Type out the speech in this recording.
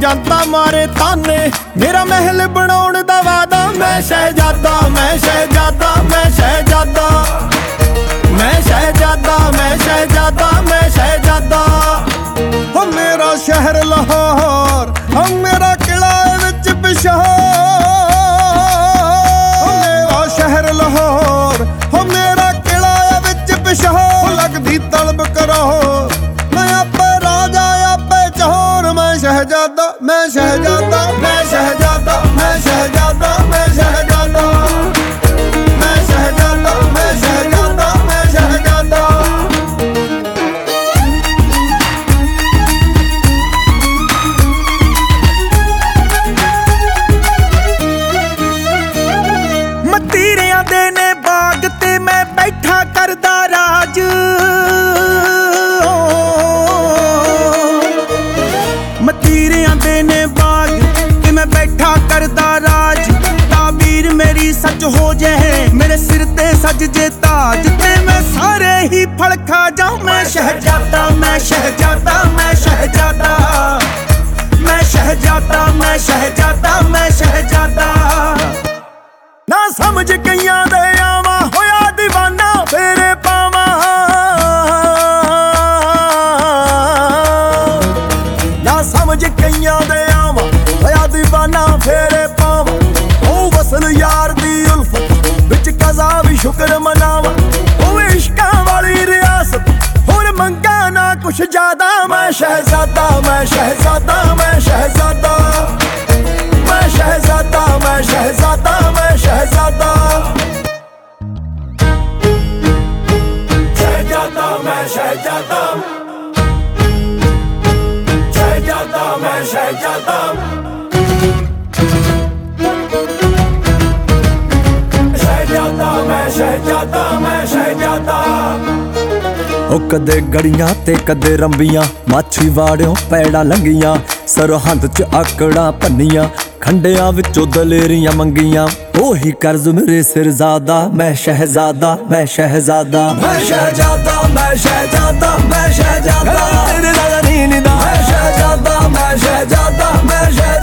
ਜਾਂਦਾ मारे ताने मेरा महल बनाउण दा वादा मैं शहजादा मैं शहजादा मैं शहजादा मैं शहजादा मैं शहजादा मैं शहजादा हो मेरा शहर लाहौर हो मेरा किला विच पिशावर मेरा शहर लाहौर हो मेरा किला विच पिशावर लगदी तलब करो मैं आपे राजा आपे चहोर मैं शहजादा मैं शहजादा मैं शहजादा मैं शहजादा मैं शहजादा मैं शहजादा मैं शहजादा मैं शहजादा मतीरियां दे ने बाग ते मैं बैठा करदा राज मतीरियां दे ने बाग ते मैं बैठा करदा राज ताबीर मेरी सच हो जाए मेरे सिर ते सज जे ताज ते मैं सारे ही फल खा जाऊं मैं शहजादा मैं शहजादा मैं शहजादा मैं शहजादा मैं शहजादा मैं शहजादा ना समझ कईयां दे आवा होया दीवाना फेरे पावा ना समझ कईयां दे आवा होया दीवाना फेरे पावा ओ वसल यार दी उल्फत विच कज़ा भी शुक्र मनावा ओ इश्कां वाली रियासत होर मंगा ना कुछ ज्यादा मैं शहजादा मैं शहजादा मैं शहजादा मैं शहजादा मैं शहजादा मैं शहजादा शहजादा मैं शहजादा शहजादा मैं शहजादा शहजादा मैं शहजादा मैं शहजादा ओ कदे गड़ियां ते कदे रंबियां माछी वाड़ियों पैड़ा लंघियां सरहंद च आकड़ा भन्नियां खंडियां विचों दलेरियां मंगियां ओही कर्ज मेरे सिर ज़्यादा मैं शहजादा मैं शहजादा मैं शहजादा मैं शहजादा मैं शहजादा तेरे नाल नींद मैं शहजादा मैं शहजादा मैं शहजादा